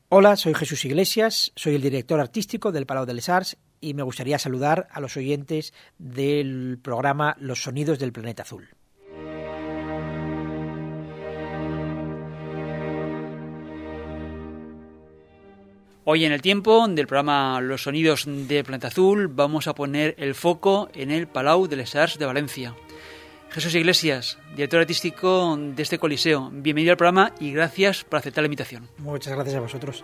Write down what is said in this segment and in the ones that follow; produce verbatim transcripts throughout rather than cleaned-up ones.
Hola, soy Jesús Iglesias, soy el director artístico del Palau de les Arts y me gustaría saludar a los oyentes del programa Los Sonidos del Planeta Azul. Hoy en el tiempo del programa Los Sonidos del Planeta Azul vamos a poner el foco en el Palau de les Arts de Valencia. Jesús Iglesias, director artístico de este coliseo, bienvenido al programa y gracias por aceptar la invitación. Muchas gracias a vosotros.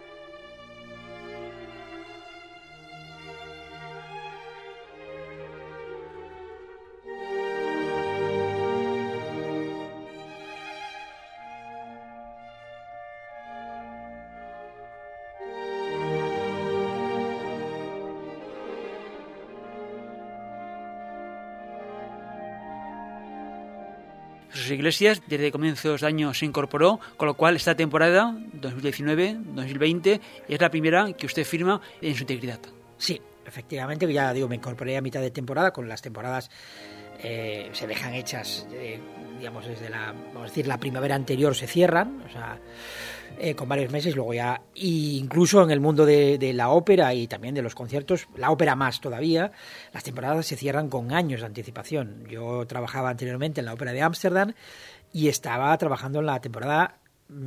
Jesús Iglesias desde comienzos de año se incorporó, con lo cual esta temporada dos mil diecinueve dos mil veinte es la primera que usted firma en su integridad. Sí, efectivamente, ya digo, me incorporé a mitad de temporada, con las temporadas eh, se dejan hechas, eh, digamos, desde la, vamos a decir, la primavera anterior se cierran, o sea, eh, con varios meses, luego ya, y incluso en el mundo de, de la ópera y también de los conciertos, la ópera más todavía, las temporadas se cierran con años de anticipación. Yo trabajaba anteriormente en la ópera de Ámsterdam y estaba trabajando en la temporada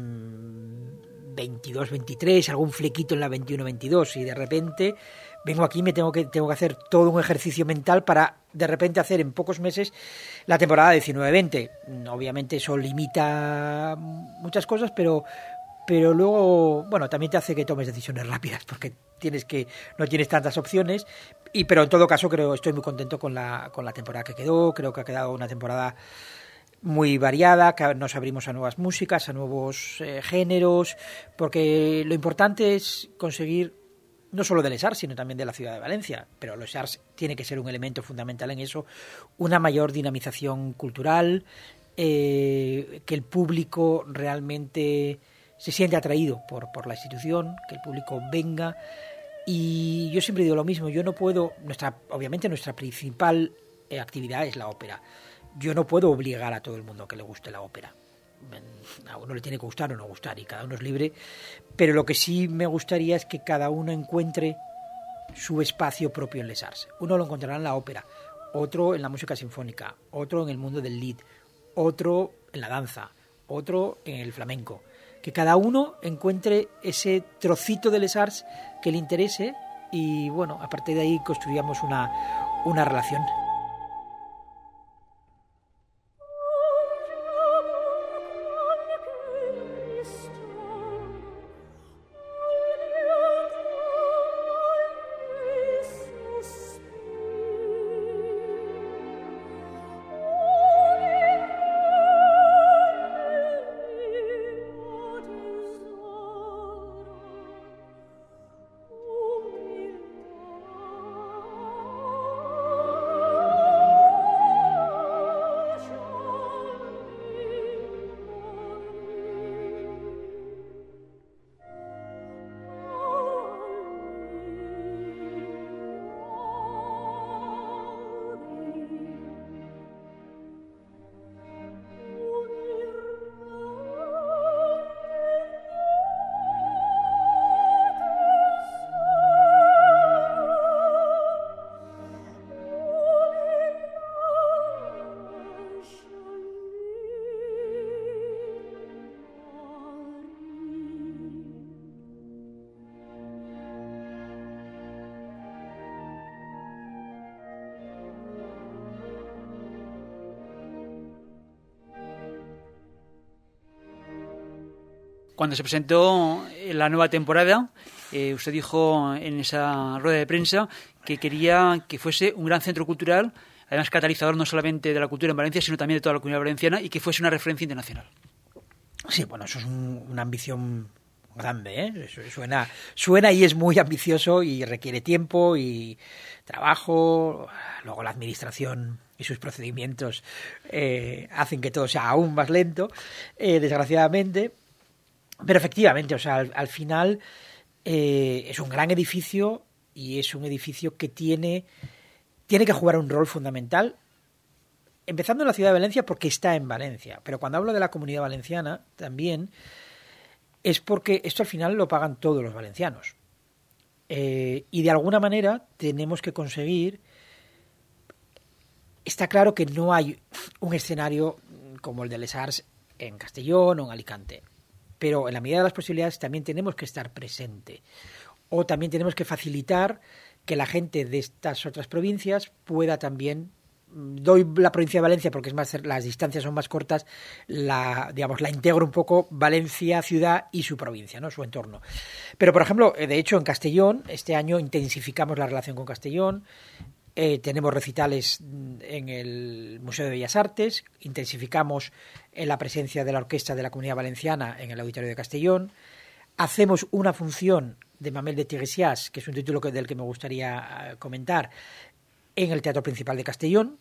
mmm, veintidós veintitrés, algún flequito en la veintiuno veintidós, y de repente vengo aquí y me tengo que, tengo que hacer todo un ejercicio mental para de repente hacer en pocos meses la temporada diecinueve veinte. Obviamente eso limita muchas cosas, pero pero luego, bueno, también te hace que tomes decisiones rápidas porque tienes que no tienes tantas opciones, y pero en todo caso creo estoy muy contento con la con la temporada que quedó. Creo que ha quedado una temporada muy variada, que nos abrimos a nuevas músicas, a nuevos eh, géneros, porque lo importante es conseguir, no solo de les Arts, sino también de la ciudad de Valencia, pero les Arts tiene que ser un elemento fundamental en eso, una mayor dinamización cultural, eh, que el público realmente se siente atraído por, por la institución, que el público venga. Y yo siempre digo lo mismo, yo no puedo, nuestra obviamente nuestra principal eh, actividad es la ópera. Yo no puedo obligar a todo el mundo que le guste la ópera. A uno le tiene que gustar o no gustar y cada uno es libre, pero lo que sí me gustaría es que cada uno encuentre su espacio propio en les Arts. Uno lo encontrará en la ópera, otro en la música sinfónica, otro en el mundo del lead, otro en la danza, otro en el flamenco. Que cada uno encuentre ese trocito de les Arts que le interese y, bueno, a partir de ahí construyamos una, una relación. Cuando se presentó la nueva temporada, eh, usted dijo en esa rueda de prensa que quería que fuese un gran centro cultural, además catalizador no solamente de la cultura en Valencia, sino también de toda la comunidad valenciana, y que fuese una referencia internacional. Sí, bueno, eso es un, una ambición grande, ¿eh? Suena, suena y es muy ambicioso y requiere tiempo y trabajo. Luego la administración y sus procedimientos eh, hacen que todo sea aún más lento, eh, desgraciadamente. Pero efectivamente, o sea, al, al final eh, es un gran edificio y es un edificio que tiene, tiene que jugar un rol fundamental, empezando en la ciudad de Valencia porque está en Valencia. Pero cuando hablo de la Comunidad Valenciana, también es porque esto al final lo pagan todos los valencianos. Eh, y de alguna manera tenemos que conseguir... Está claro que no hay un escenario como el de Les Arts en Castellón o en Alicante, pero en la medida de las posibilidades también tenemos que estar presente, o también tenemos que facilitar que la gente de estas otras provincias pueda también, doy la provincia de Valencia porque es más, las distancias son más cortas, la, digamos, la integro un poco Valencia, ciudad y su provincia, ¿no? Su entorno. Pero, por ejemplo, de hecho en Castellón, este año intensificamos la relación con Castellón. Eh, tenemos recitales en el Museo de Bellas Artes, intensificamos en la presencia de la Orquesta de la Comunidad Valenciana en el Auditorio de Castellón, hacemos una función de Mamel de Tiresias, que es un título que, del que me gustaría comentar, en el Teatro Principal de Castellón.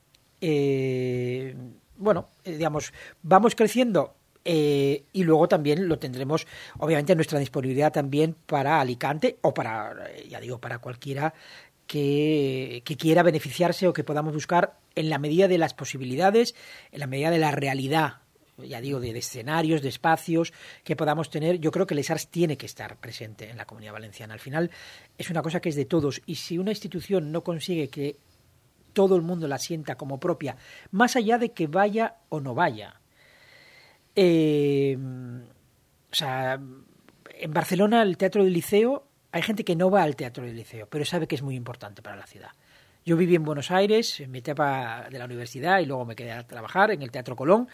Eh, bueno, eh, digamos, vamos creciendo eh, y luego también lo tendremos, obviamente, en nuestra disponibilidad también para Alicante o para, ya digo, para cualquiera Que, que quiera beneficiarse o que podamos buscar en la medida de las posibilidades, en la medida de la realidad, ya digo, de, de escenarios, de espacios que podamos tener. Yo creo que Les Arts tiene que estar presente en la Comunidad Valenciana. Al final es una cosa que es de todos, y si una institución no consigue que todo el mundo la sienta como propia, más allá de que vaya o no vaya, eh, o sea, en Barcelona el Teatro del Liceo, hay gente que no va al Teatro del Liceo, pero sabe que es muy importante para la ciudad. Yo viví en Buenos Aires, en mi etapa de la universidad, y luego me quedé a trabajar en el Teatro Colón.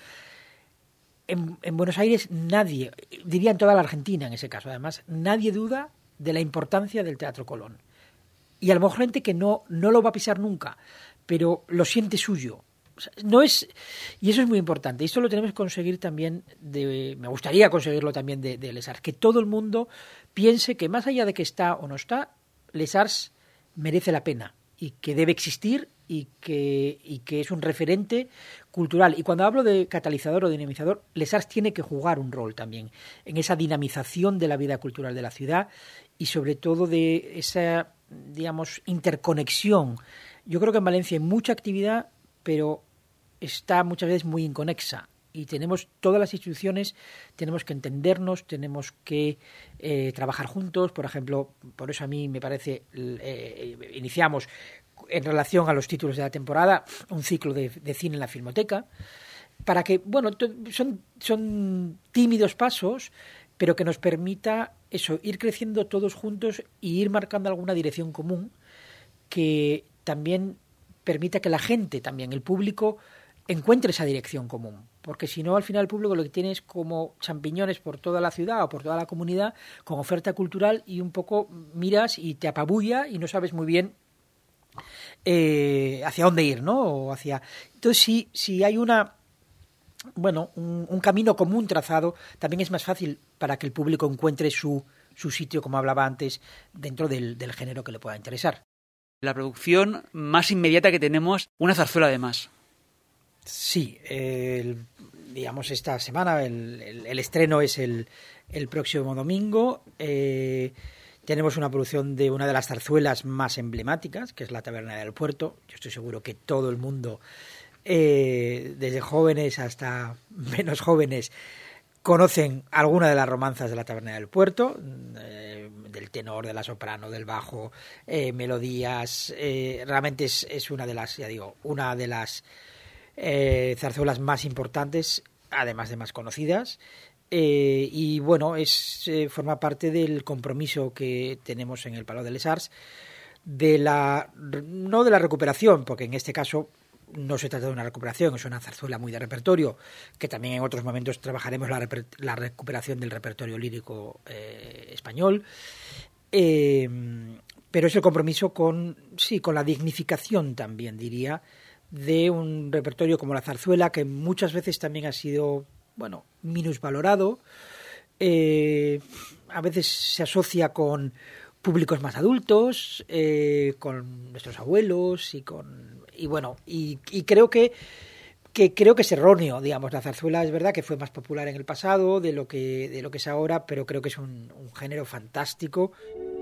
En, en Buenos Aires nadie, diría en toda la Argentina en ese caso, además, nadie duda de la importancia del Teatro Colón. Y a lo mejor gente que no, no lo va a pisar nunca, pero lo siente suyo. O sea, no es, y eso es muy importante. Y esto lo tenemos que conseguir también, de, me gustaría conseguirlo también de, de Les Arts, que todo el mundo piense que más allá de que está o no está, Les Arts merece la pena y que debe existir y que, y que es un referente cultural. Y cuando hablo de catalizador o dinamizador, Les Arts tiene que jugar un rol también en esa dinamización de la vida cultural de la ciudad y sobre todo de esa, digamos, interconexión. Yo creo que en Valencia hay mucha actividad, pero está muchas veces muy inconexa, y tenemos, todas las instituciones tenemos que entendernos, tenemos que eh, trabajar juntos. Por ejemplo, por eso a mí me parece, eh, iniciamos en relación a los títulos de la temporada un ciclo de, de cine en la Filmoteca, para que, bueno, son, son tímidos pasos, pero que nos permita eso, ir creciendo todos juntos y ir marcando alguna dirección común que también permita que la gente, también el público, encuentre esa dirección común, porque si no, al final el público lo que tiene es como champiñones por toda la ciudad o por toda la comunidad con oferta cultural, y un poco miras y te apabulla y no sabes muy bien eh, hacia dónde ir, ¿no? O hacia... Entonces, si, si hay una, bueno, un, un camino común trazado, también es más fácil para que el público encuentre su, su sitio, como hablaba antes, dentro del, del género que le pueda interesar. La producción más inmediata que tenemos, una zarzuela además. Sí, el, digamos esta semana el, el, el estreno es el, el próximo domingo. Eh, tenemos una producción de una de las zarzuelas más emblemáticas, que es La Taberna del Puerto. Yo estoy seguro que todo el mundo, eh, desde jóvenes hasta menos jóvenes, conocen alguna de las romanzas de La Taberna del Puerto, eh, del tenor, de la soprano, del bajo, eh, melodías. Eh, realmente es, es una de las, ya digo, una de las Eh, zarzuelas más importantes, además de más conocidas, eh, y bueno, es eh, forma parte del compromiso que tenemos en el Palau de Les Arts, de la, no de la recuperación, porque en este caso no se trata de una recuperación, es una zarzuela muy de repertorio, que también en otros momentos trabajaremos la, reper, la recuperación del repertorio lírico eh, español, eh, pero es el compromiso con, sí, con la dignificación también, diría, de un repertorio como la zarzuela, que muchas veces también ha sido, bueno, minusvalorado. Eh, a veces se asocia con públicos más adultos, eh, con nuestros abuelos y con y bueno y, y creo que que creo que es erróneo, digamos. La zarzuela es verdad que fue más popular en el pasado de lo que de lo que es ahora, pero creo que es un, un género fantástico.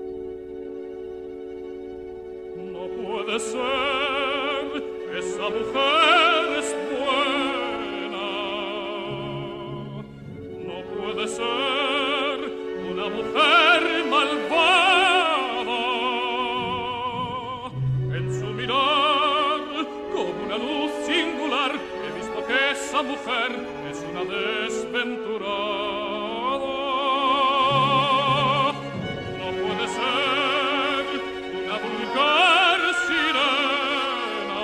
No puede ser. Esa mujer es buena, no puede ser una mujer malvada. En su mirar, como una luz singular, he visto que esa mujer es una desventurada. No puede ser una vulgar sirena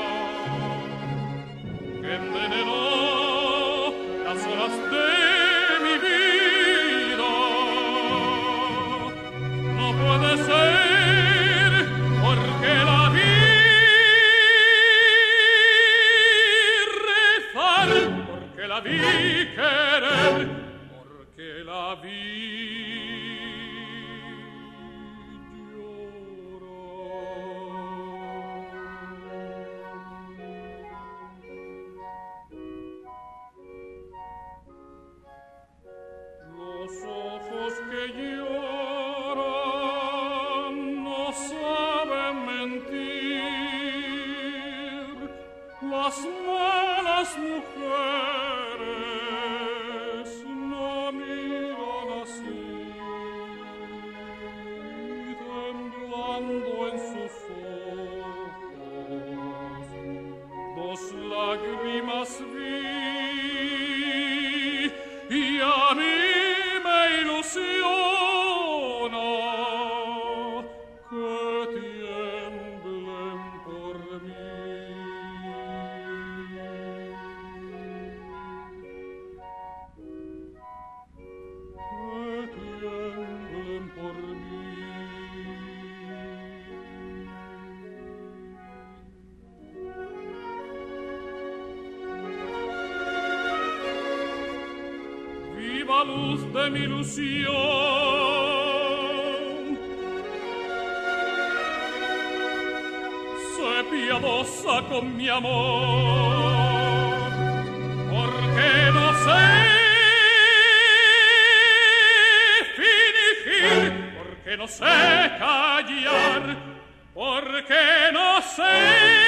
que envenenó las horas de mi vida. No puede ser porque la vi rezar, porque la vi querer, porque la vi los ojos que lloran no saben mentir, las malas mujeres no miran así, temblando en sus ojos dos lágrimas vi, y a mí me ilusiona que tiemblen por mí. Que tiemblen por mí. Viva luz de mi ilusión, sé piadosa con mi amor, porque no sé fingir, porque no sé callar, porque no sé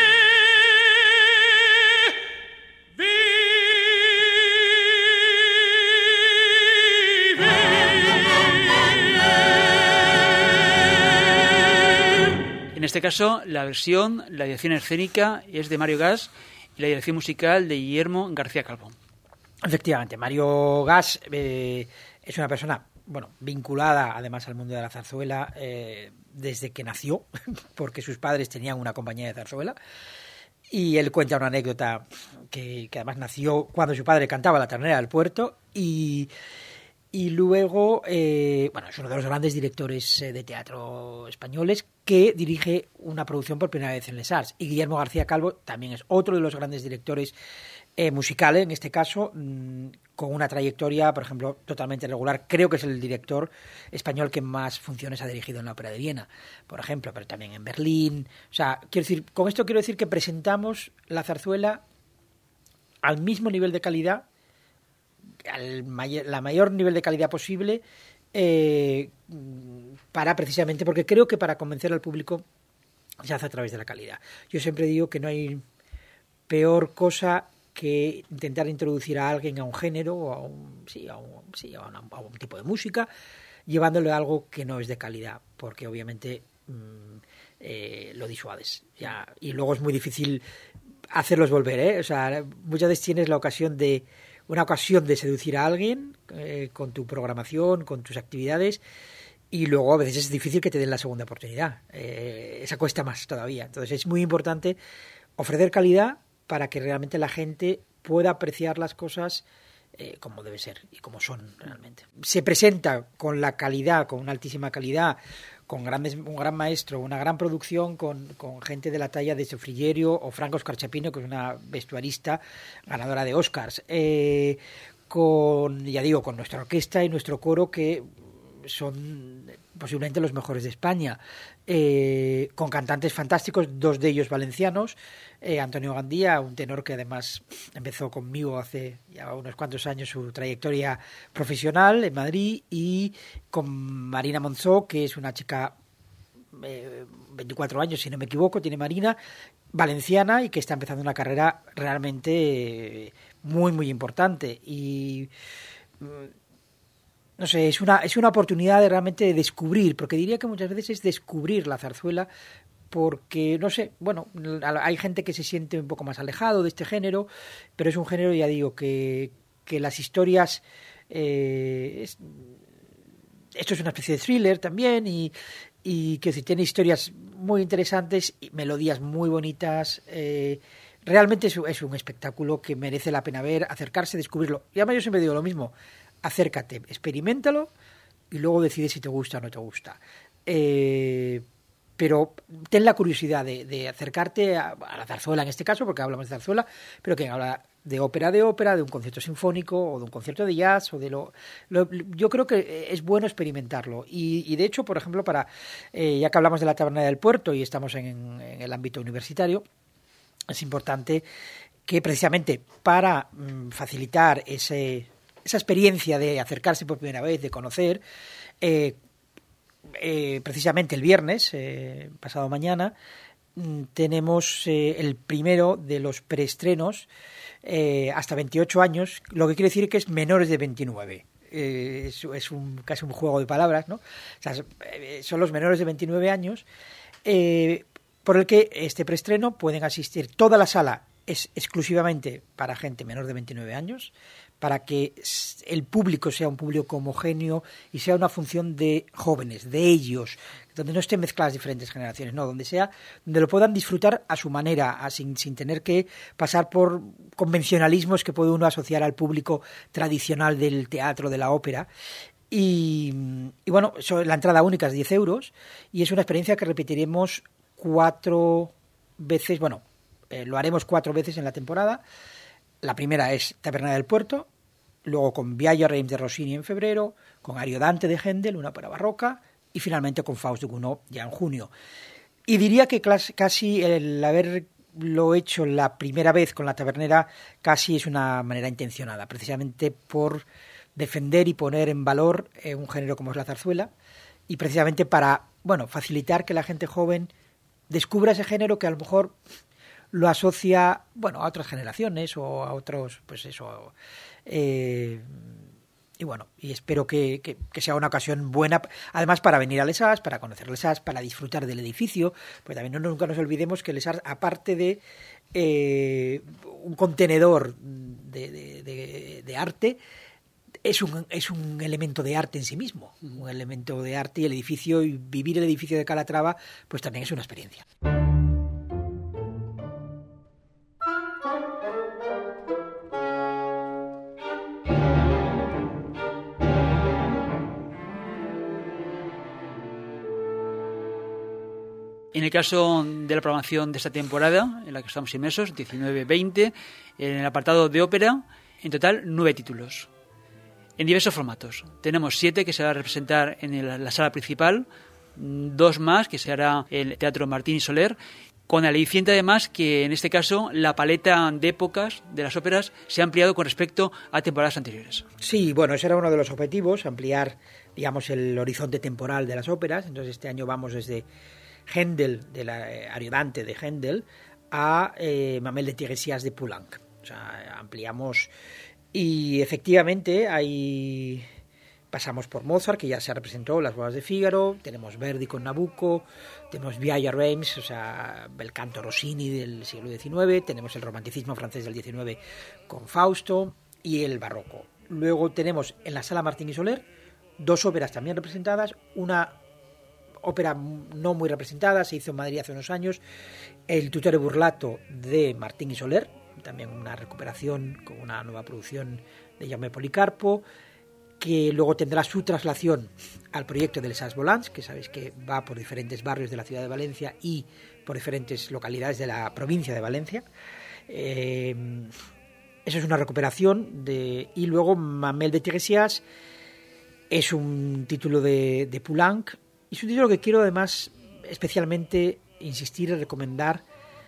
En este caso, la versión, la dirección escénica es de Mario Gas y la dirección musical de Guillermo García Calvo. Efectivamente, Mario Gas eh, es una persona, bueno, vinculada además al mundo de la zarzuela eh, desde que nació, porque sus padres tenían una compañía de zarzuela. Y él cuenta una anécdota que, que además nació cuando su padre cantaba La ternera del puerto y... Y luego, eh, bueno, es uno de los grandes directores eh, de teatro españoles que dirige una producción por primera vez en Les Arts. Y Guillermo García Calvo también es otro de los grandes directores eh, musicales, en este caso, mmm, con una trayectoria, por ejemplo, totalmente regular. Creo que es el director español que más funciones ha dirigido en la Ópera de Viena, por ejemplo, pero también en Berlín. O sea, quiero decir, con esto quiero decir que presentamos la zarzuela al mismo nivel de calidad, al mayor, la mayor nivel de calidad posible, eh, para precisamente, porque creo que para convencer al público se hace a través de la calidad. Yo siempre digo que no hay peor cosa que intentar introducir a alguien a un género o a un, sí, a un, sí, a un, a un tipo de música, llevándole a algo que no es de calidad, porque obviamente mmm, eh, lo disuades. Ya, y luego es muy difícil hacerlos volver, ¿eh? O sea, muchas veces tienes la ocasión de una ocasión de seducir a alguien eh, con tu programación, con tus actividades, y luego a veces es difícil que te den la segunda oportunidad. Eh, esa cuesta más todavía. Entonces es muy importante ofrecer calidad para que realmente la gente pueda apreciar las cosas eh, como debe ser y como son realmente. Se presenta con la calidad, con una altísima calidad, con grandes, un gran maestro, una gran producción, con, con gente de la talla de Sofrillerio o Franco Scarchapino, que es una vestuarista ganadora de Oscars, eh, con, ya digo, con nuestra orquesta y nuestro coro, que son posiblemente los mejores de España, eh, con cantantes fantásticos, dos de ellos valencianos, eh, Antonio Gandía, un tenor que además empezó conmigo hace ya unos cuantos años su trayectoria profesional en Madrid, y con Marina Monzó, que es una chica eh, veinticuatro años, si no me equivoco, tiene Marina, valenciana, y que está empezando una carrera realmente eh, muy, muy importante. Y no sé, es una, es una oportunidad de realmente descubrir, porque diría que muchas veces es descubrir la zarzuela, porque, no sé, bueno, hay gente que se siente un poco más alejado de este género, pero es un género, ya digo, que, que las historias... Eh, es, esto es una especie de thriller también, y, y que si tiene historias muy interesantes, y melodías muy bonitas... Eh, realmente es, es un espectáculo que merece la pena ver, acercarse, descubrirlo. Y además yo siempre digo lo mismo, acércate, experiméntalo y luego decides si te gusta o no te gusta. Eh, pero ten la curiosidad de, de acercarte a, a la zarzuela en este caso, porque hablamos de zarzuela, pero que habla de ópera de ópera, de un concierto sinfónico o de un concierto de jazz o de lo, lo yo creo que es bueno experimentarlo y, y de hecho, por ejemplo, para eh, ya que hablamos de la Taberna del Puerto y estamos en, en el ámbito universitario, es importante que precisamente para mm, facilitar ese, esa experiencia de acercarse por primera vez, de conocer, eh, eh, precisamente el viernes, eh, pasado mañana, mm, tenemos eh, el primero de los preestrenos eh, hasta veintiocho años, lo que quiere decir que es menores de veintinueve. Eh, es es un, casi un juego de palabras, ¿no? O sea, son los menores de veintinueve años, eh, por el que este preestreno pueden asistir. Toda la sala es exclusivamente para gente menor de veintinueve años, para que el público sea un público homogéneo y sea una función de jóvenes, de ellos, donde no estén mezcladas diferentes generaciones, no, donde sea, donde lo puedan disfrutar a su manera, a, sin, sin tener que pasar por convencionalismos que puede uno asociar al público tradicional del teatro, de la ópera. Y, y bueno, eso, la entrada única es diez euros y es una experiencia que repetiremos cuatro veces, bueno, eh, lo haremos cuatro veces en la temporada. La primera es Taberna del Puerto, luego con Viaggio a Reims de Rossini en febrero, con Ariodante de Händel, una ópera barroca, y finalmente con Faust de Gounod ya en junio. Y diría que casi el haberlo hecho la primera vez con la tabernera casi es una manera intencionada, precisamente por defender y poner en valor eh, un género como es la zarzuela, y precisamente para, bueno, facilitar que la gente joven descubra ese género que a lo mejor lo asocia, bueno, a otras generaciones o a otros, pues eso. Eh, y bueno, y espero que, que, que sea una ocasión buena, además para venir a Les Arts, para conocer Les Arts, para disfrutar del edificio, porque también no, nunca nos olvidemos que Les Arts, aparte de eh, un contenedor de, de, de, de arte, es un, es un elemento de arte en sí mismo, un elemento de arte, y el edificio, y vivir el edificio de Calatrava, pues también es una experiencia. En el caso de la programación de esta temporada, en la que estamos inmersos, diecinueve veinte, en el apartado de ópera, en total nueve títulos, en diversos formatos. Tenemos siete que se va a representar en el, la sala principal, dos más que se hará en el Teatro Martín y Soler, con aliciente además que en este caso la paleta de épocas de las óperas se ha ampliado con respecto a temporadas anteriores. Sí, bueno, ese era uno de los objetivos, ampliar, digamos, el horizonte temporal de las óperas. Entonces este año vamos desde Händel, de la eh, Ariodante de Händel, a eh, Mamel de Tiresias de Poulenc. O sea, ampliamos. Y efectivamente hay, pasamos por Mozart, que ya se representó, Las bodas de Fígaro, tenemos Verdi con Nabucco, tenemos Viaggio a Reims, o sea, el canto Rossini del siglo diecinueve, tenemos el romanticismo francés del diecinueve con Fausto y el barroco. Luego tenemos en la sala Martín y Soler dos óperas también representadas, una ópera no muy representada, se hizo en Madrid hace unos años, El Tutore Burlato de Martín y Soler, también una recuperación con una nueva producción de Jaume Policarpo, que luego tendrá su traslación al proyecto de Les Arts Volants, que sabéis que va por diferentes barrios de la ciudad de Valencia y por diferentes localidades de la provincia de Valencia. Eh, eso es una recuperación de, y luego Mamel de Tiresias es un título de, de Poulenc, y es un título que quiero además especialmente insistir y recomendar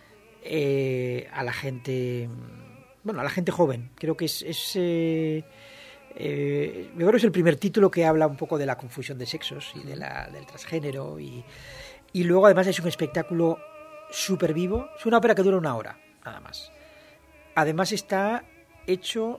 eh, a la gente, bueno, a la gente joven. Creo que es, es eh, eh, yo creo que es el primer título que habla un poco de la confusión de sexos y de la, del transgénero, y, y luego además es un espectáculo súper vivo. Es una ópera que dura una hora nada más. Además está hecho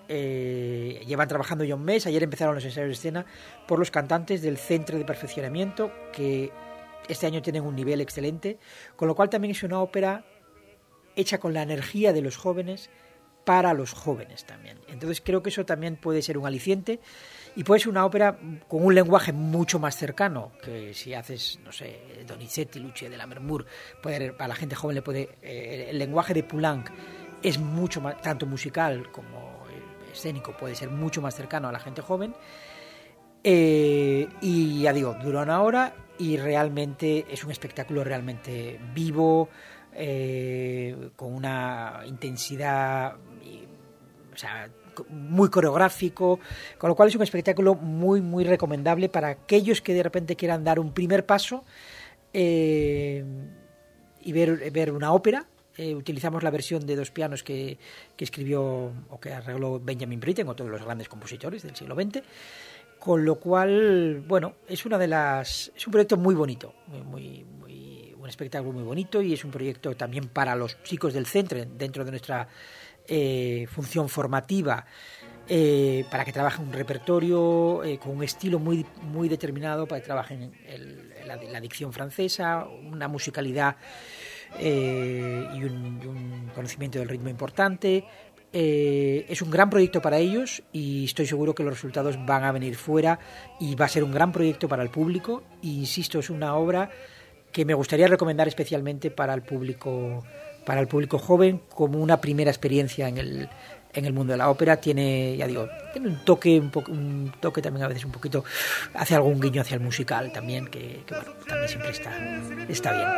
eh, llevan trabajando ya un mes. Ayer empezaron los ensayos de escena por los cantantes del Centro de Perfeccionamiento, que este año tienen un nivel excelente, con lo cual también es una ópera hecha con la energía de los jóvenes para los jóvenes también. Entonces creo que eso también puede ser un aliciente y puede ser una ópera con un lenguaje mucho más cercano que si haces, no sé, Donizetti, Luce de la Mermur. Puede, para la gente joven le puede eh, el lenguaje de Poulenc es mucho más, tanto musical como escénico, puede ser mucho más cercano a la gente joven. Eh, y ya digo, dura una hora y realmente es un espectáculo realmente vivo, eh, con una intensidad, o sea, muy coreográfico, con lo cual es un espectáculo muy muy recomendable para aquellos que de repente quieran dar un primer paso eh, y ver, ver una ópera. Eh, utilizamos la versión de dos pianos que, que escribió o que arregló Benjamin Britten, otro de los grandes compositores del siglo veinte, con lo cual, bueno, es una de las es un proyecto muy bonito, muy, muy, muy un espectáculo muy bonito, y es un proyecto también para los chicos del centro dentro de nuestra eh, función formativa, eh, para que trabajen un repertorio eh, con un estilo muy muy determinado, para que trabajen el, la, la dicción francesa, una musicalidad eh, y, un, y un conocimiento del ritmo importante. Eh, es un gran proyecto para ellos y estoy seguro que los resultados van a venir fuera y va a ser un gran proyecto para el público. E insisto, es una obra que me gustaría recomendar especialmente para el público, para el público joven, como una primera experiencia en el en el mundo de la ópera. Tiene, ya digo, tiene un toque un, po- un toque también a veces un poquito, hace algún guiño hacia el musical también, que, que bueno, también siempre está está bien.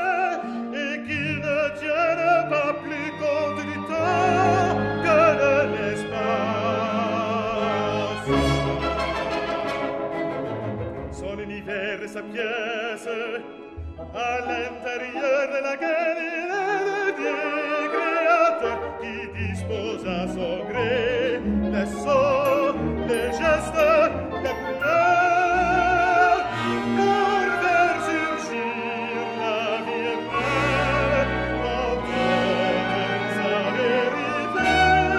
Sa pièce à l'intérieur de laquelle il est dédié, créateur qui dispose à son gré les sons, les gestes, les couleurs pour faire surgir la vie belle dans toute sa vérité.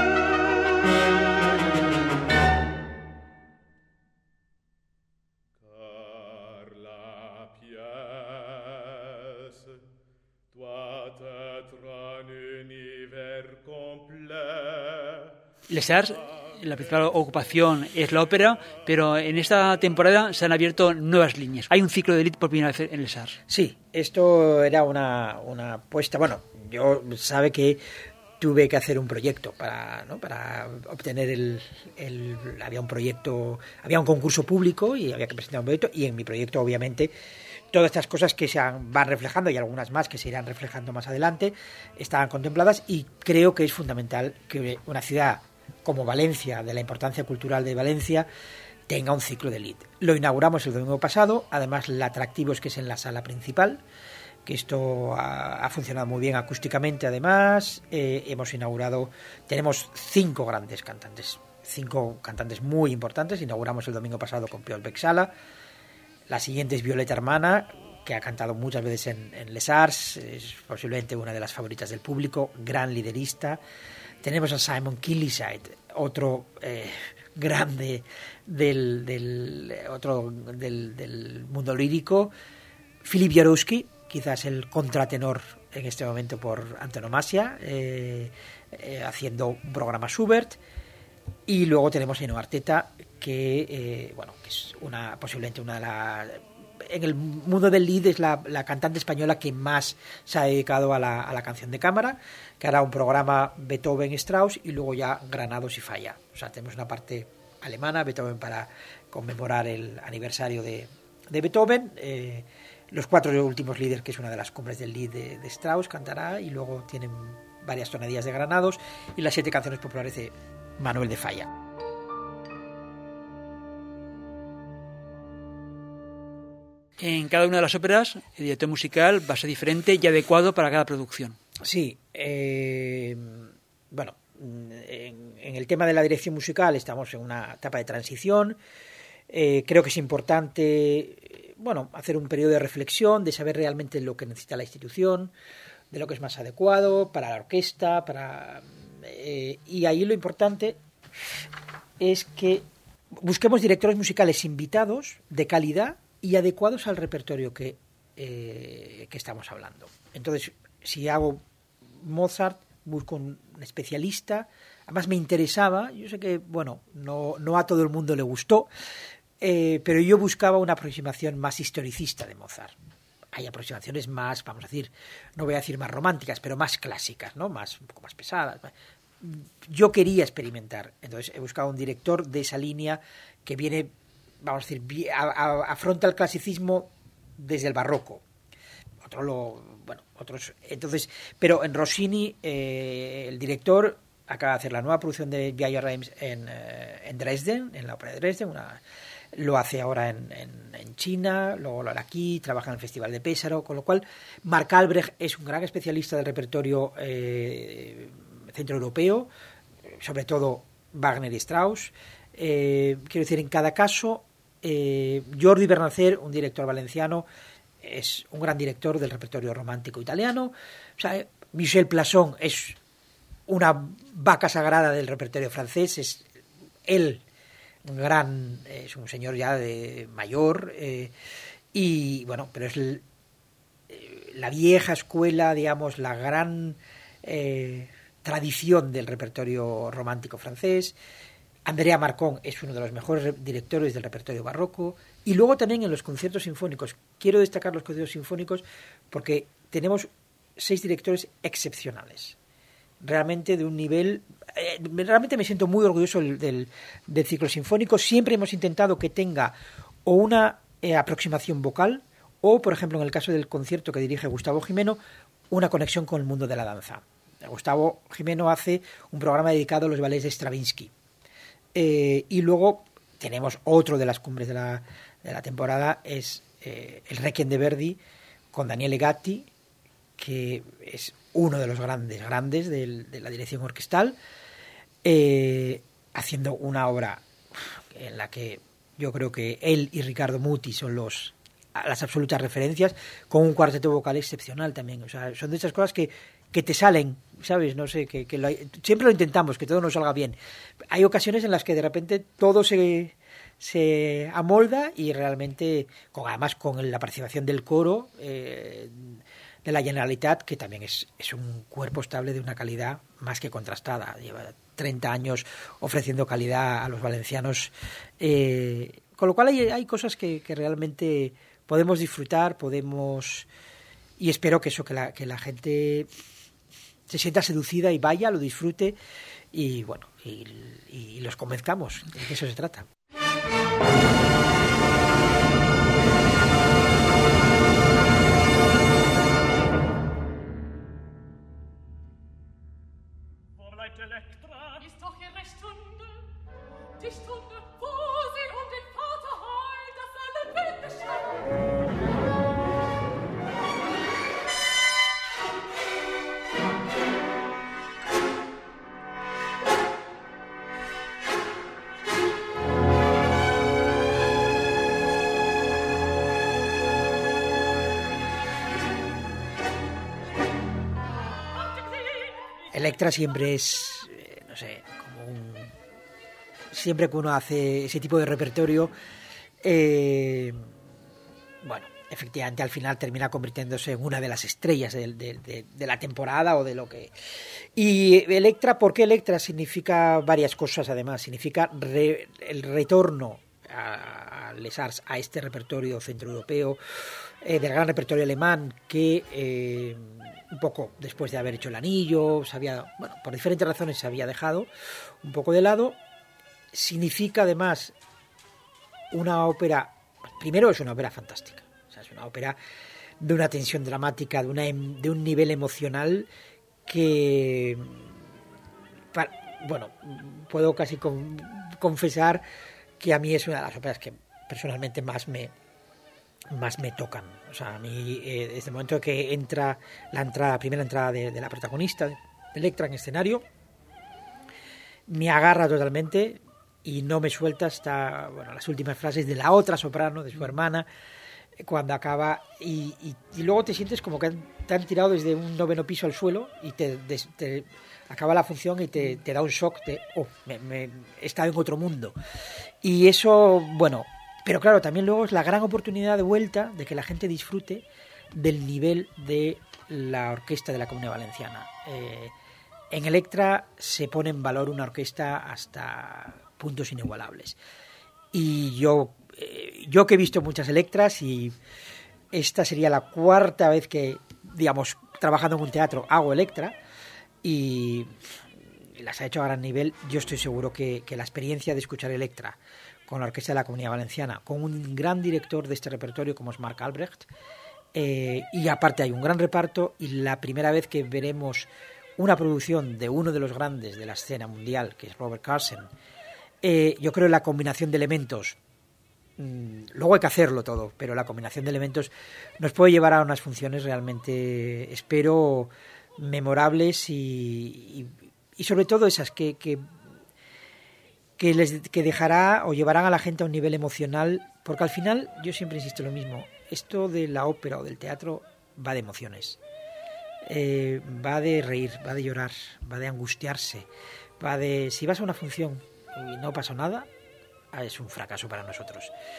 Les Arts, la principal ocupación es la ópera, pero en esta temporada se han abierto nuevas líneas. Hay un ciclo de Lied por primera vez en Les Arts. Sí, esto era una, una apuesta. Bueno, yo sabe que tuve que hacer un proyecto para, ¿no? para obtener el, el... Había un proyecto, había un concurso público y había que presentar un proyecto, y en mi proyecto obviamente todas estas cosas que se han, van reflejando, y algunas más que se irán reflejando más adelante, estaban contempladas, y creo que es fundamental que una ciudad como Valencia, de la importancia cultural de Valencia, tenga un ciclo de Lied. Lo inauguramos el domingo pasado. Además, el atractivo es que es en la sala principal, que esto ha, ha funcionado muy bien acústicamente. Además, eh, hemos inaugurado, tenemos cinco grandes cantantes, cinco cantantes muy importantes. Inauguramos el domingo pasado con Piotr Bexala. La siguiente es Violeta Hermana, que ha cantado muchas veces en, en Les Arts, es posiblemente una de las favoritas del público, gran liderista. Tenemos a Simon Killiside, otro eh, grande del, del, otro del, del mundo lírico. Filip Jarowski, quizás el contratenor en este momento por antonomasia, eh, eh, haciendo un programa Schubert. Y luego tenemos a Ainhoa Arteta, que eh, bueno, que es una posiblemente una de las, en el mundo del Lied es la, la cantante española que más se ha dedicado a la, a la canción de cámara, que hará un programa Beethoven-Strauss y luego ya Granados y Falla. O sea, tenemos una parte alemana, Beethoven para conmemorar el aniversario de, de Beethoven, eh, los cuatro últimos líderes, que es una de las cumbres del Lied de, de Strauss, cantará, y luego tienen varias tonadillas de Granados y las siete canciones populares de Manuel de Falla. En cada una de las óperas, el director musical va a ser diferente y adecuado para cada producción. Sí, eh, bueno, en, en el tema de la dirección musical estamos en una etapa de transición. Eh, creo que es importante, bueno, hacer un periodo de reflexión, de saber realmente lo que necesita la institución, de lo que es más adecuado para la orquesta, para eh, y ahí lo importante, es que busquemos directores musicales invitados, de calidad y adecuados al repertorio que, eh, que estamos hablando. Entonces, si hago Mozart, busco un especialista. Además me interesaba, yo sé que, bueno, no, no a todo el mundo le gustó, eh, pero yo buscaba una aproximación más historicista de Mozart. Hay aproximaciones más, vamos a decir, no voy a decir más románticas, pero más clásicas, ¿no? Más, un poco más pesadas. Yo quería experimentar, entonces he buscado un director de esa línea que viene, vamos a decir, a, a, afronta el clasicismo desde el barroco. Otro lo, bueno, otros, entonces, pero en Rossini, eh, el director acaba de hacer la nueva producción de Via Reims en, eh, en Dresden, en la ópera de Dresden, una, lo hace ahora en, en, en China, luego lo hará aquí, trabaja en el Festival de Pésaro, con lo cual Marc Albrecht es un gran especialista del repertorio eh, centroeuropeo, sobre todo Wagner y Strauss. Eh, quiero decir, en cada caso, eh, Jordi Bernatzer, un director valenciano, es un gran director del repertorio romántico italiano. O sea, Michel Plasson es una vaca sagrada del repertorio francés, es él un gran, es un señor ya de mayor, eh, y bueno, pero es el, eh, la vieja escuela, digamos, la gran eh, tradición del repertorio romántico francés. Andrea Marcon es uno de los mejores directores del repertorio barroco. Y luego también en los conciertos sinfónicos. Quiero destacar los conciertos sinfónicos porque tenemos seis directores excepcionales. Realmente de un nivel... Eh, realmente me siento muy orgulloso del, del, del ciclo sinfónico. Siempre hemos intentado que tenga o una eh, aproximación vocal o, por ejemplo, en el caso del concierto que dirige Gustavo Gimeno, una conexión con el mundo de la danza. Gustavo Gimeno hace un programa dedicado a los ballets de Stravinsky. Eh, y luego tenemos otro de las cumbres de la, de la temporada, es eh, el Requiem de Verdi con Daniele Gatti, que es uno de los grandes, grandes del, de la dirección orquestal, eh, haciendo una obra en la que yo creo que él y Riccardo Muti son los las absolutas referencias, con un cuarteto vocal excepcional también. O sea, son de esas cosas que que te salen, ¿sabes? No sé, que, que lo, siempre lo intentamos, que todo nos salga bien. Hay ocasiones en las que de repente todo se, se amolda y realmente, con, además con la participación del coro eh, de la Generalitat, que también es, es un cuerpo estable de una calidad más que contrastada. Lleva treinta años ofreciendo calidad a los valencianos. Eh, con lo cual hay, hay cosas que, que realmente podemos disfrutar, podemos... Y espero que eso, que la, que la gente se sienta seducida y vaya, lo disfrute y bueno, y, y los convenzcamos, de que eso se trata. Electra siempre es, eh, no sé, como un... Siempre que uno hace ese tipo de repertorio, eh, bueno, efectivamente al final termina convirtiéndose en una de las estrellas de, de, de, de la temporada o de lo que... Y Electra, ¿por qué Electra? Significa varias cosas además. Significa re, el retorno a, a Les Arts, a este repertorio centroeuropeo, eh, del gran repertorio alemán que... Eh, un poco después de haber hecho El Anillo, se había, bueno, por diferentes razones se había dejado un poco de lado. Significa además una ópera, primero es una ópera fantástica, o sea, es una ópera de una tensión dramática, de, una, de un nivel emocional que, para, bueno, puedo casi con, confesar que a mí es una de las óperas que personalmente más me más me tocan. O sea, a mí eh, desde el momento que entra la entrada, primera entrada de, de la protagonista, de Electra en escenario, me agarra totalmente y no me suelta hasta, bueno, las últimas frases de la otra soprano, de su hermana. cuando acaba y, y, y luego te sientes como que te han tirado desde un noveno piso al suelo y te, te acaba la función y te, te da un shock de, oh, me, me he estado en otro mundo. Y eso, bueno, pero claro, también luego es la gran oportunidad de vuelta de que la gente disfrute del nivel de la orquesta de la Comunidad Valenciana. Eh, en Electra se pone en valor una orquesta hasta puntos inigualables. Y yo, eh, yo que he visto muchas Electras y esta sería la cuarta vez que, digamos, trabajando en un teatro hago Electra y las ha hecho a gran nivel. Yo estoy seguro que, que la experiencia de escuchar Electra con la Orquesta de la Comunidad Valenciana, con un gran director de este repertorio como es Marc Albrecht, eh, y aparte hay un gran reparto y la primera vez que veremos una producción de uno de los grandes de la escena mundial, que es Robert Carson, eh, yo creo que la combinación de elementos, mmm, luego hay que hacerlo todo, pero la combinación de elementos nos puede llevar a unas funciones realmente, espero, memorables y, y, y sobre todo esas que, que, que, les, que dejará o llevarán a la gente a un nivel emocional, porque al final, yo siempre insisto lo mismo, esto de la ópera o del teatro va de emociones. Eh, va de reír, va de llorar, va de angustiarse, va de... Si vas a una función y no pasa nada, es un fracaso para nosotros.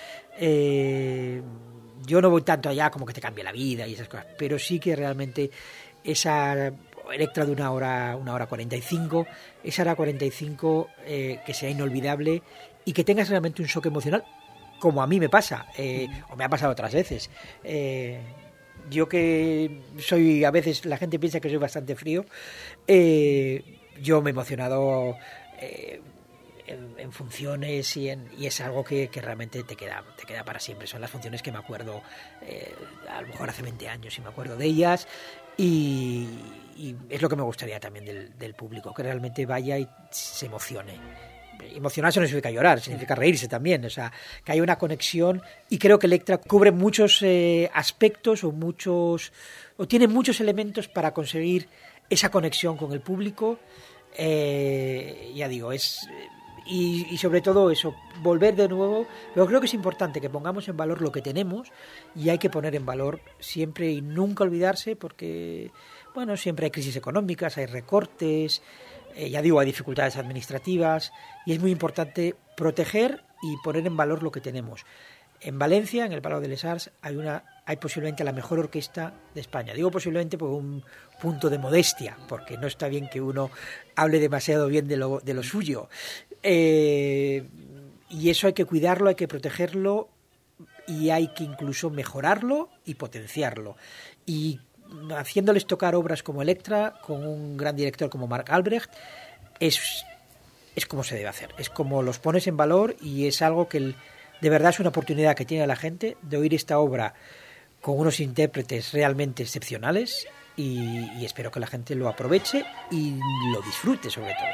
Eh, yo no voy tanto allá como que te cambie la vida y esas cosas, pero sí que realmente esa Electra de una hora, una hora cuarenta y cinco, esa hora cuarenta y cinco eh, que sea inolvidable y que tengas realmente un shock emocional, como a mí me pasa, eh, o me ha pasado otras veces. Eh, Yo que soy, a veces la gente piensa que soy bastante frío, eh, yo me he emocionado eh, en, en funciones y, en, y es algo que, que realmente te queda, te queda para siempre. Son las funciones que me acuerdo, eh, a lo mejor hace veinte años y me acuerdo de ellas y, y es lo que me gustaría también del, del público, que realmente vaya y se emocione. Emocionarse no significa llorar, significa reírse también, o sea, que hay una conexión y creo que Electra cubre muchos eh, aspectos o muchos o tiene muchos elementos para conseguir esa conexión con el público, eh, ya digo, es y, y sobre todo eso, volver de nuevo, pero creo que es importante que pongamos en valor lo que tenemos y hay que poner en valor siempre y nunca olvidarse porque, bueno, siempre hay crisis económicas, hay recortes, Eh, ya digo, hay dificultades administrativas y es muy importante proteger y poner en valor lo que tenemos. En Valencia, en el Palau de les Arts, hay una, hay posiblemente la mejor orquesta de España. Digo posiblemente por un punto de modestia, porque no está bien que uno hable demasiado bien de lo, de lo suyo. Eh, y eso hay que cuidarlo, hay que protegerlo y hay que incluso mejorarlo y potenciarlo. Y haciéndoles tocar obras como Electra, con un gran director como Marc Albrecht, es, es como se debe hacer, es como los pones en valor y es algo que el, de verdad es una oportunidad que tiene la gente de oír esta obra con unos intérpretes realmente excepcionales y, y espero que la gente lo aproveche y lo disfrute sobre todo.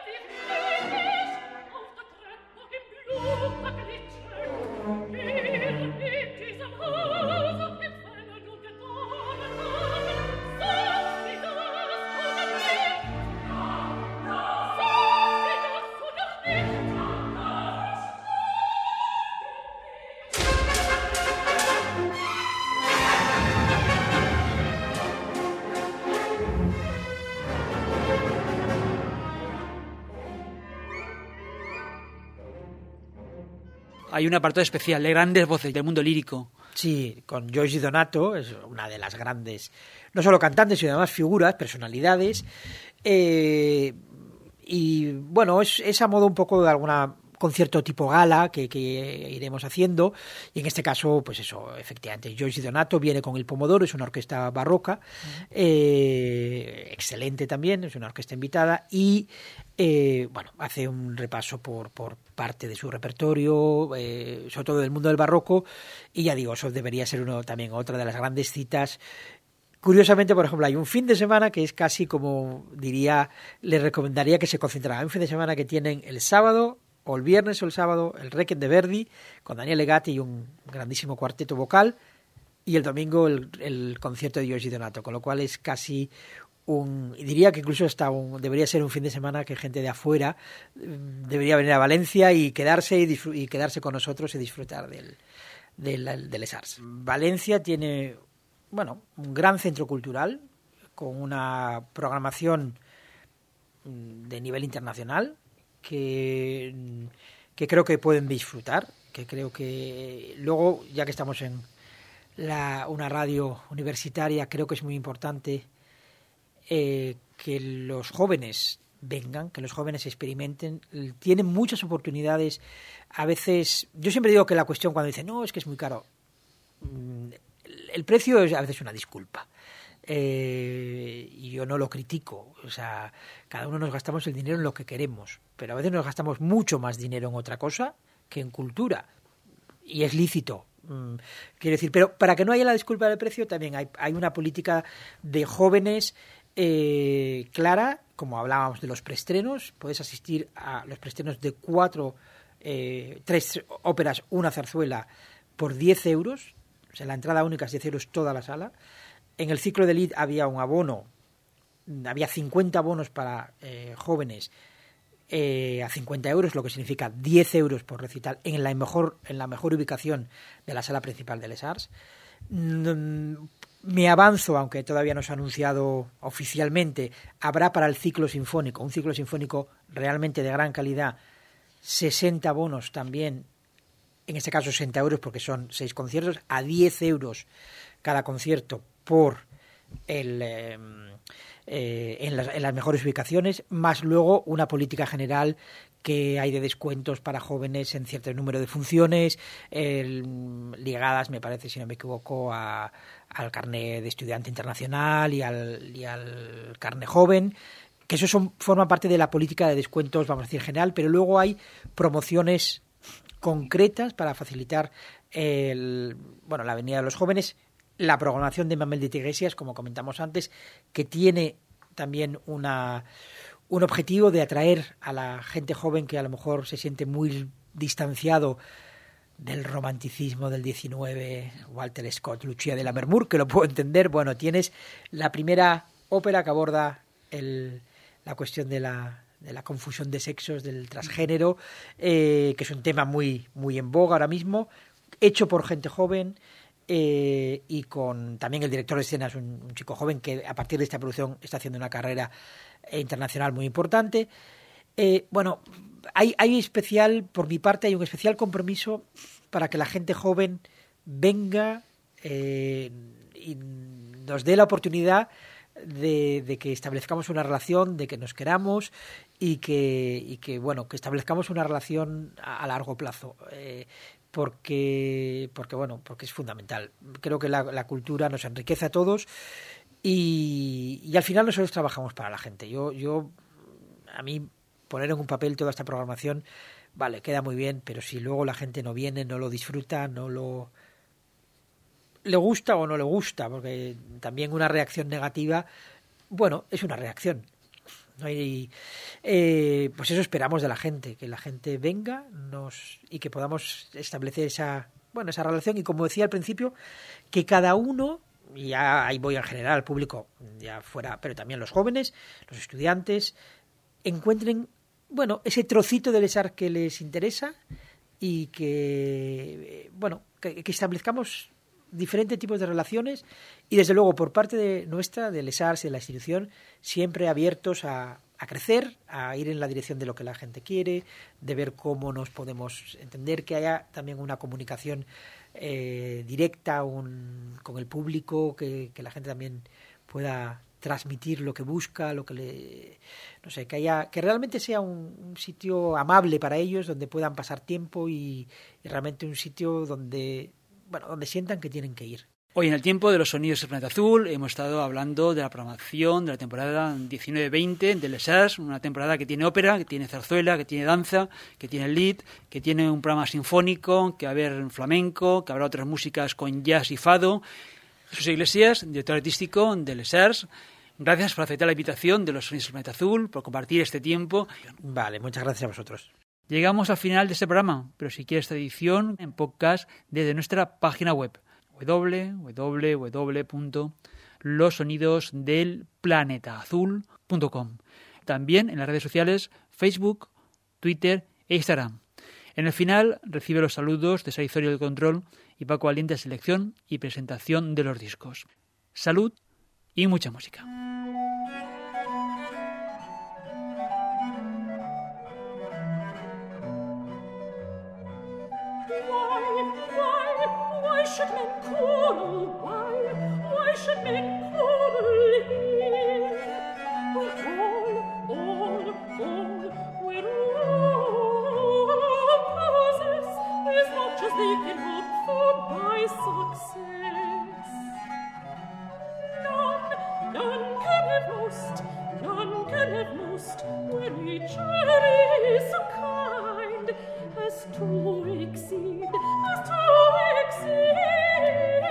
Hay un apartado especial de grandes voces del mundo lírico. Sí, con Joyce Di Donato, es una de las grandes, no solo cantantes, sino además figuras, personalidades. Eh, y bueno, es, es a modo un poco de alguna concierto tipo gala que, que iremos haciendo. Y en este caso, pues eso, efectivamente, Joyce Di Donato viene con El Pomodoro, es una orquesta barroca, eh, excelente también, es una orquesta invitada y eh, bueno, hace un repaso por, por parte de su repertorio, eh, sobre todo del mundo del barroco, y ya digo, eso debería ser uno también otra de las grandes citas. Curiosamente, por ejemplo, hay un fin de semana que es casi como, diría, le recomendaría que se concentrara. Hay un fin de semana que tienen el sábado, o el viernes o el sábado, el Requiem de Verdi, con Daniele Gatti y un grandísimo cuarteto vocal, y el domingo el, el concierto de Joyce Di Donato, con lo cual es casi un, diría que incluso hasta un, debería ser un fin de semana que gente de afuera debería venir a Valencia y quedarse y, disfr- y quedarse con nosotros y disfrutar del, de, la, de Les Arts. Valencia tiene, bueno, un gran centro cultural con una programación de nivel internacional que, que creo que pueden disfrutar, que creo que luego, ya que estamos en la, una radio universitaria, creo que es muy importante eh, que los jóvenes vengan, que los jóvenes experimenten, tienen muchas oportunidades. A veces, yo siempre digo que la cuestión cuando dicen, no, es que es muy caro, el precio es a veces una disculpa. Eh, y yo no lo critico, o sea, cada uno nos gastamos el dinero en lo que queremos, pero a veces nos gastamos mucho más dinero en otra cosa que en cultura, y es lícito. Mm, quiero decir, pero para que no haya la disculpa del precio, también hay, hay una política de jóvenes eh, clara, como hablábamos de los preestrenos. Puedes asistir a los preestrenos de cuatro, eh, tres óperas, una zarzuela, por diez euros, o sea, la entrada única es diez euros toda la sala. En el ciclo de Lied había un abono, había cincuenta abonos para eh, jóvenes eh, a cincuenta euros, lo que significa diez euros por recital en la mejor, en la mejor ubicación de la sala principal de Les Arts. Mm, me avanzo, aunque todavía no se ha anunciado oficialmente, habrá para el ciclo sinfónico, un ciclo sinfónico realmente de gran calidad, sesenta abonos también, en este caso sesenta euros porque son seis conciertos, a diez euros cada concierto por el, eh, eh, en, las, en las mejores ubicaciones, más luego una política general que hay de descuentos para jóvenes en cierto número de funciones, eh, ligadas, me parece, si no me equivoco, a, al carné de estudiante internacional y al, y al carné joven, que eso son, forma parte de la política de descuentos, vamos a decir, general, pero luego hay promociones concretas para facilitar el, bueno, la venida de los jóvenes. La programación de Mamel de Iglesias, como comentamos antes, que tiene también una, un objetivo de atraer a la gente joven que a lo mejor se siente muy distanciado del romanticismo del diecinueve, Walter Scott, Lucia de Lammermoor, que lo puedo entender. Bueno, tienes la primera ópera que aborda el, la cuestión de la, de la confusión de sexos, del transgénero, eh, que es un tema muy, muy en boga ahora mismo, hecho por gente joven. Eh, y con también el director de escena es un, un chico joven que a partir de esta producción está haciendo una carrera eh, internacional muy importante. Eh, bueno, hay, hay especial, por mi parte, hay un especial compromiso para que la gente joven venga eh, y nos dé la oportunidad de, de que establezcamos una relación, de que nos queramos y que, y que bueno, que establezcamos una relación a, a largo plazo. Eh, porque porque bueno porque es fundamental. Creo que la, la cultura nos enriquece a todos y, y al final nosotros trabajamos para la gente. Yo yo a mí poner en un papel toda esta programación, vale, queda muy bien, pero si luego la gente no viene, no lo disfruta, no lo le gusta o no le gusta, porque también una reacción negativa, bueno, es una reacción. Y, eh, pues eso esperamos de la gente, que la gente venga nos y que podamos establecer esa, bueno, esa relación y, como decía al principio, que cada uno, y ya ahí voy en general al público, ya fuera, pero también los jóvenes, los estudiantes, encuentren, bueno, ese trocito de Les Arts que les interesa y que, bueno, que, que establezcamos diferentes tipos de relaciones y, desde luego, por parte de nuestra, de Les Arts y de la institución, siempre abiertos a, a crecer, a ir en la dirección de lo que la gente quiere, de ver cómo nos podemos entender, que haya también una comunicación eh, directa un, con el público, que, que la gente también pueda transmitir lo que busca, lo que le, no sé, que haya, que realmente sea un, un sitio amable para ellos, donde puedan pasar tiempo y, y realmente un sitio donde bueno, donde sientan que tienen que ir. Hoy en el tiempo de los sonidos del planeta azul hemos estado hablando de la programación de la temporada diecinueve veinte de Les Arts, una temporada que tiene ópera, que tiene zarzuela, que tiene danza, que tiene lied, que tiene un programa sinfónico, que va a haber flamenco, que habrá otras músicas con jazz y fado. Jesús Iglesias, director artístico de Les Arts, gracias por aceptar la invitación de los sonidos del planeta azul, por compartir este tiempo. Vale, muchas gracias a vosotros. Llegamos al final de este programa, pero si quieres esta edición en podcast desde nuestra página web doble u doble u doble u punto los sonidos del planeta azul punto com. También en las redes sociales Facebook, Twitter e Instagram. En el final recibe los saludos de Saizorio del Control y Paco Valiente selección y presentación de los discos. Salud y mucha música. Why should men quarrel? Why? Why should men quarrel here? We're all, all, all, we're all possess as much as they can hope for by success. None, none can have most, none can have most, when each other is so kind as to exceed, as to exceed.